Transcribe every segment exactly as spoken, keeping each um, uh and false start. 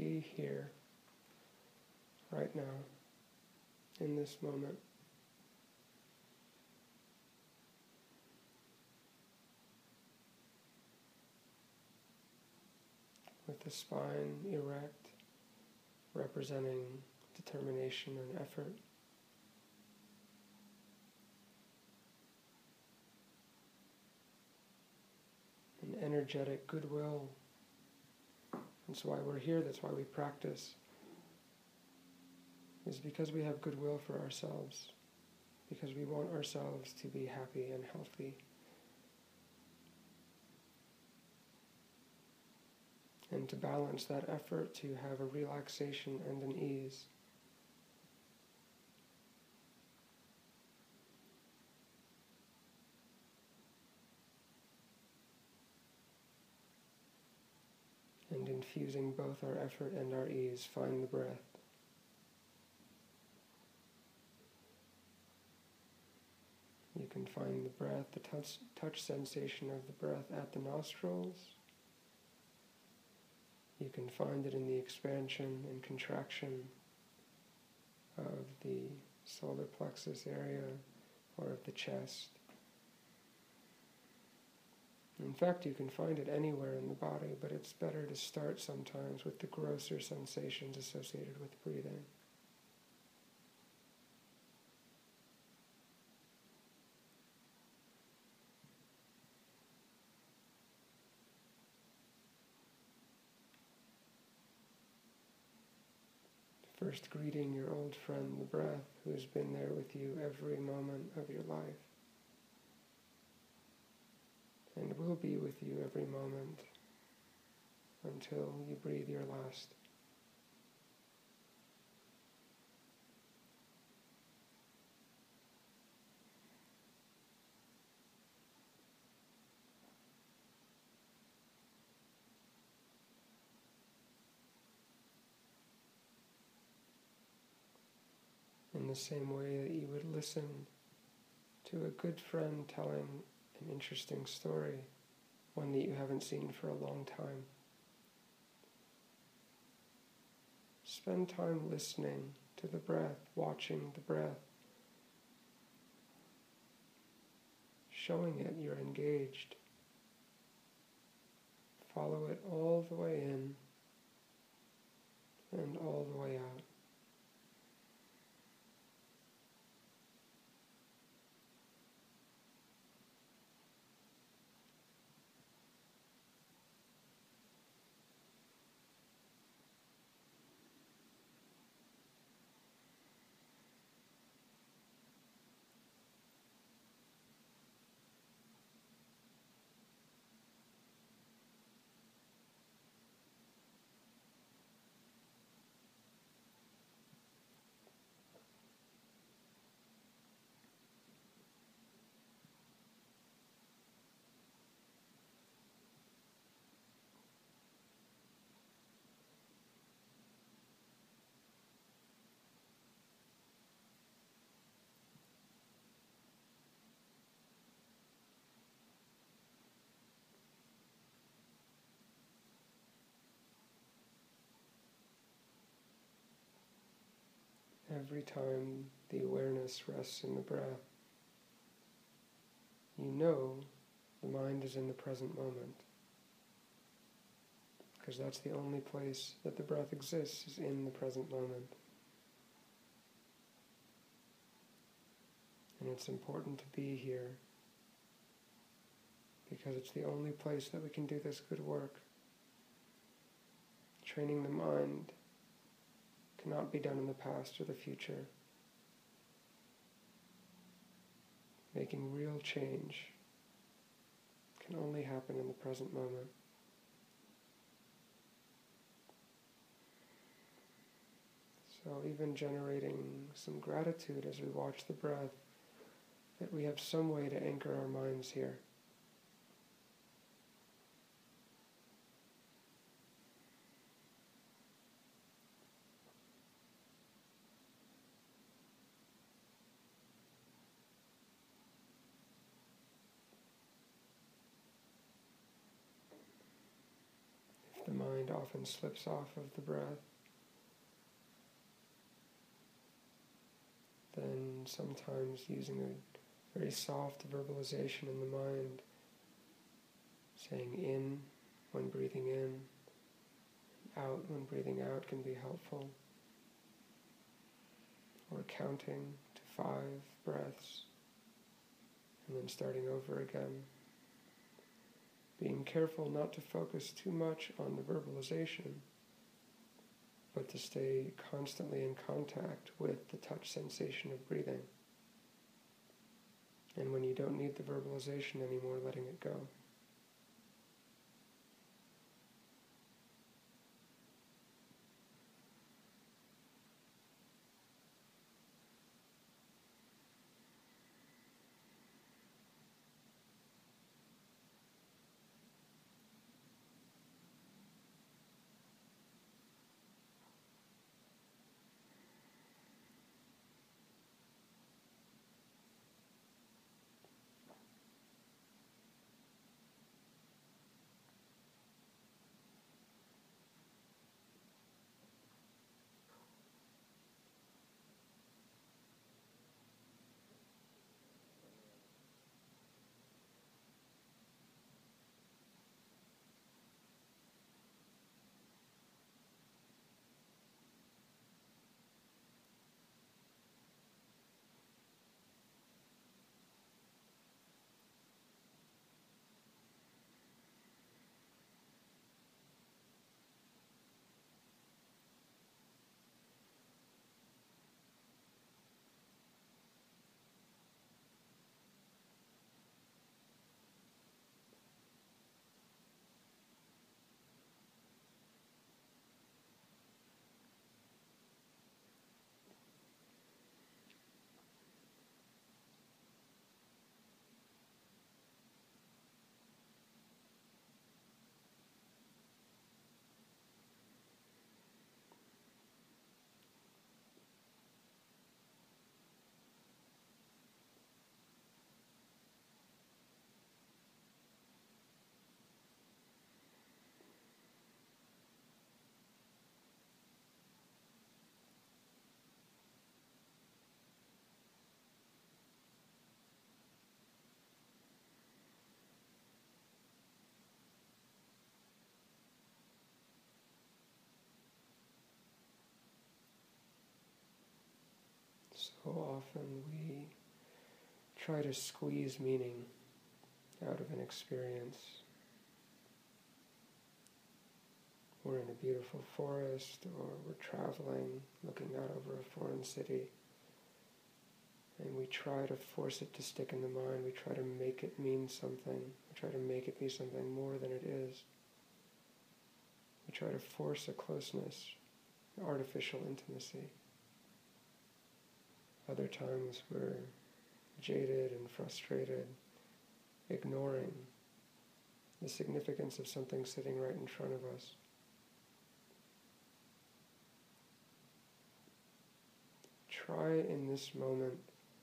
be here, right now, in this moment. With the spine erect, representing determination and effort. An energetic goodwill. That's why we're here, that's why we practice. Is because we have goodwill for ourselves. Because we want ourselves to be happy and healthy. And to balance that effort to have a relaxation and an ease. And infusing both our effort and our ease, find the breath. You can find the breath, the touch, touch sensation of the breath at the nostrils. You can find it in the expansion and contraction of the solar plexus area or of the chest. In fact, you can find it anywhere in the body, but it's better to start sometimes with the grosser sensations associated with breathing. First greeting your old friend, the breath, who has been there with you every moment of your life, and will be with you every moment until you breathe your last. In the same way that you would listen to a good friend telling an interesting story, one that you haven't seen for a long time. Spend time listening to the breath, watching the breath, showing it you're engaged. Follow it all the way in and all the way out. Every time the awareness rests in the breath, you know the mind is in the present moment. Because that's the only place that the breath exists, is in the present moment. And it's important to be here, because it's the only place that we can do this good work. Training the mind cannot be done in the past or the future. Making real change can only happen in the present moment. So even generating some gratitude as we watch the breath, that we have some way to anchor our minds here. the mind often slips off of the breath, then sometimes using a very soft verbalization in the mind, saying in when breathing in, out when breathing out can be helpful, or counting to five breaths and then starting over again. Being careful not to focus too much on the verbalization, but to stay constantly in contact with the touch sensation of breathing. And when you don't need the verbalization anymore, letting it go. So often we try to squeeze meaning out of an experience. We're in a beautiful forest, or we're traveling, looking out over a foreign city, and we try to force it to stick in the mind. We try to make it mean something. We try to make it be something more than it is. We try to force a closeness, an artificial intimacy. Other times we're jaded and frustrated, ignoring the significance of something sitting right in front of us. Try in this moment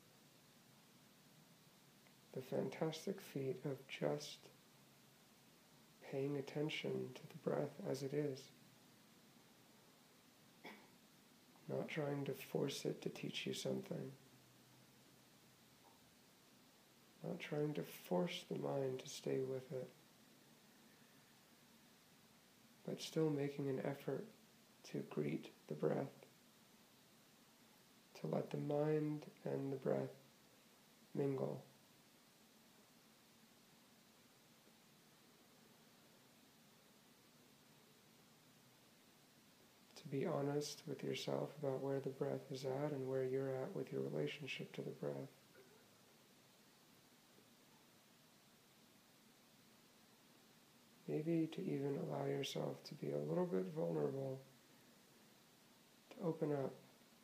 the fantastic feat of just paying attention to the breath as it is. Not trying to force it to teach you something. Not trying to force the mind to stay with it. But still making an effort to greet the breath. To let the mind and the breath mingle. To be honest with yourself about where the breath is at and where you're at with your relationship to the breath. Maybe to even allow yourself to be a little bit vulnerable, to open up,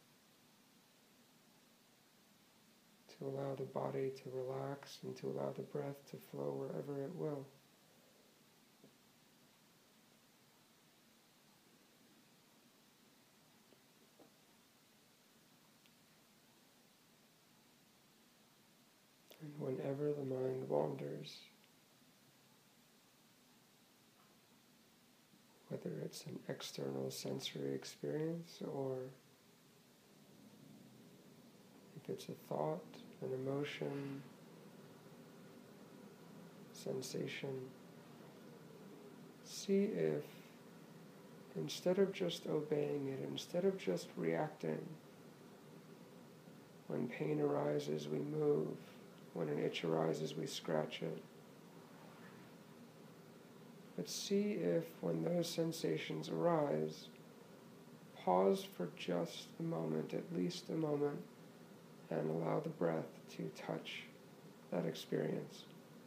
to allow the body to relax and to allow the breath to flow wherever it will. And whenever the mind wanders, whether it's an external sensory experience or if it's a thought, an emotion, sensation. See if, instead of just obeying it, instead of just reacting, when pain arises, we move. When an itch arises, we scratch it. But see if, when those sensations arise, pause for just a moment, at least a moment, and allow the breath to touch that experience.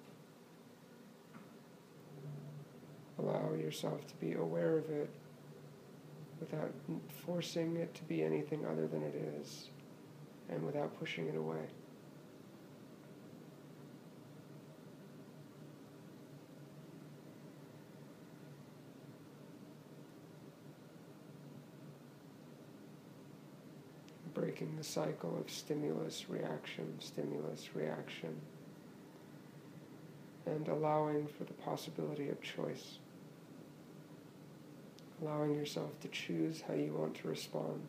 Allow yourself to be aware of it without forcing it to be anything other than it is, and without pushing it away. Breaking the cycle of stimulus, reaction, stimulus, reaction, and allowing for the possibility of choice. Allowing yourself to choose how you want to respond.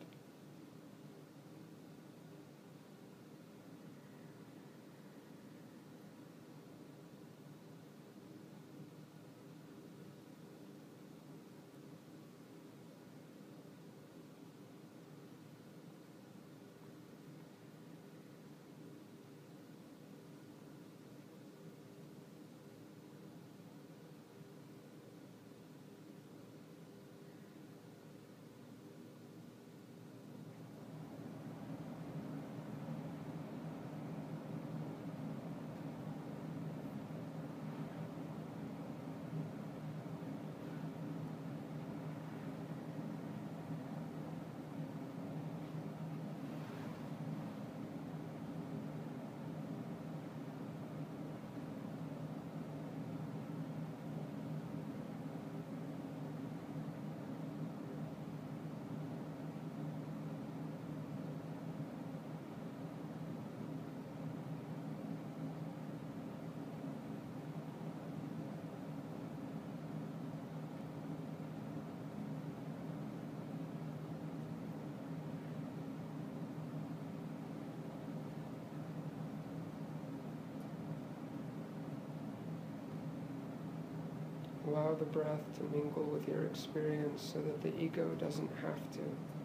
Allow the breath to mingle with your experience so that the ego doesn't have to.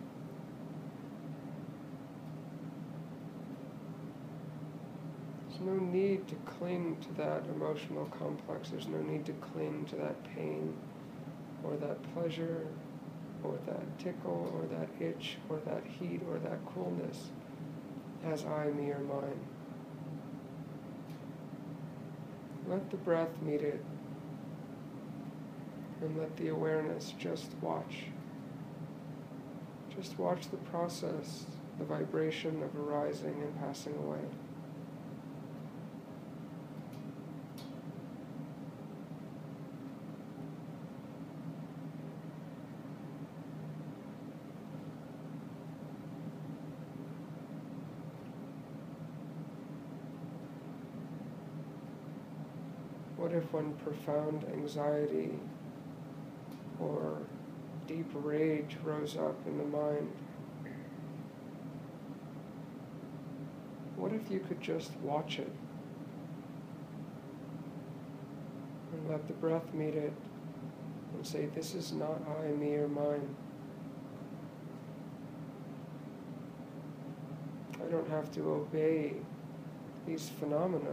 There's no need to cling to that emotional complex. There's no need to cling to that pain or that pleasure or that tickle or that itch or that heat or that coolness as I, me, or mine. Let the breath meet it. And let the awareness just watch. Just watch the process, the vibration of arising and passing away. What if when profound anxiety or deep rage rose up in the mind? What if you could just watch it and let the breath meet it and say, this is not I, me, or mine. I don't have to obey these phenomena.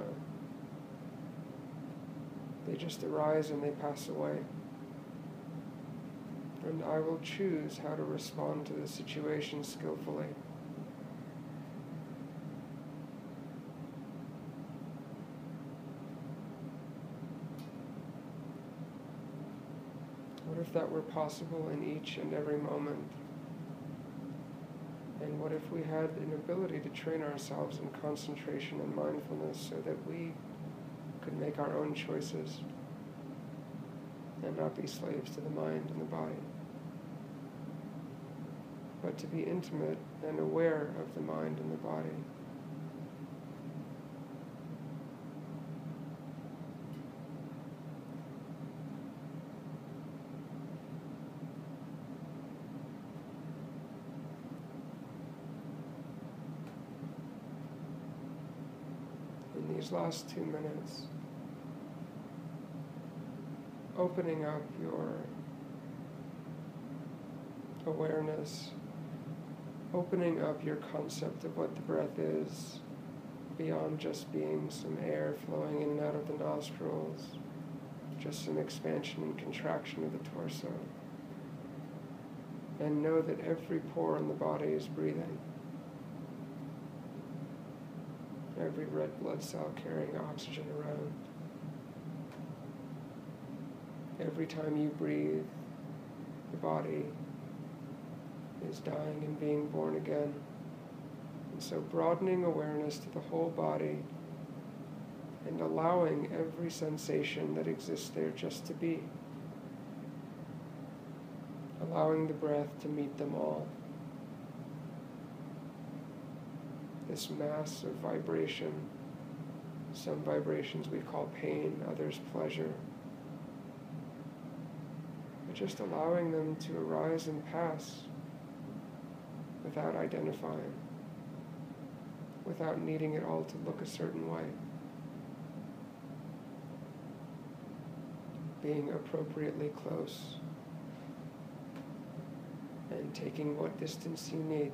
They just arise and they pass away. And I will choose how to respond to the situation skillfully. What if that were possible in each and every moment? And what if we had an ability to train ourselves in concentration and mindfulness so that we could make our own choices and not be slaves to the mind and the body, but to be intimate and aware of the mind and the body. these last two minutes, opening up your awareness, opening up your concept of what the breath is, beyond just being some air flowing in and out of the nostrils, just some expansion and contraction of the torso. And know that every pore in the body is breathing. Every red blood cell carrying oxygen around. Every time you breathe, the body is dying and being born again. And so broadening awareness to the whole body and allowing every sensation that exists there just to be. Allowing the breath to meet them all. This mass of vibration, some vibrations we call pain, others pleasure. But just allowing them to arise and pass without identifying, without needing it all to look a certain way. Being appropriately close and taking what distance you need.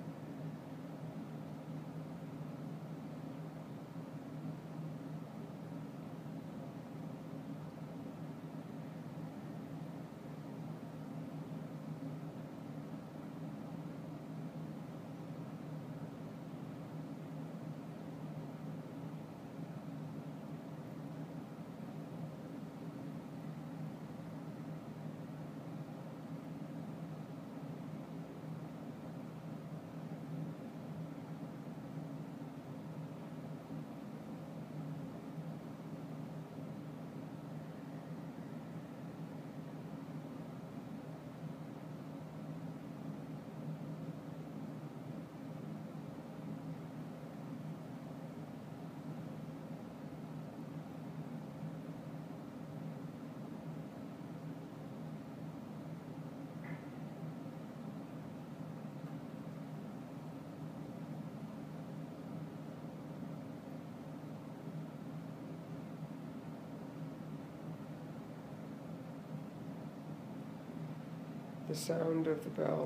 The sound of the bell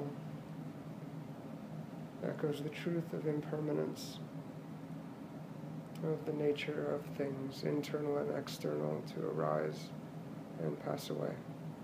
echoes the truth of impermanence, of the nature of things, internal and external, to arise and pass away.